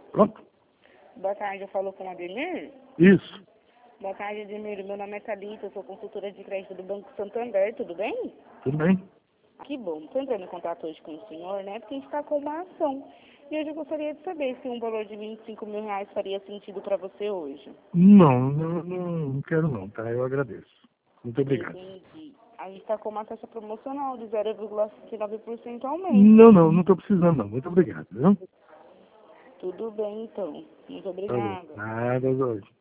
Pronto? Boa tarde, eu falo com o Ademir. Isso. Boa tarde, Ademir. Meu nome é Thalita, eu sou consultora de crédito do Banco Santander, tudo bem? Tudo bem? Que bom. Estou entrando em contato hoje com o senhor, né? Porque a gente está com uma ação. E hoje eu gostaria de saber se um valor de R$ 25.000 faria sentido para você hoje. Não quero não, tá? Eu agradeço. Muito obrigado. Entendi. A gente está com uma taxa promocional de 0,9% ao mês. Não estou precisando não. Muito obrigado, viu? Tudo bem, então. Muito Tá bom. obrigada. Nada, Jorge.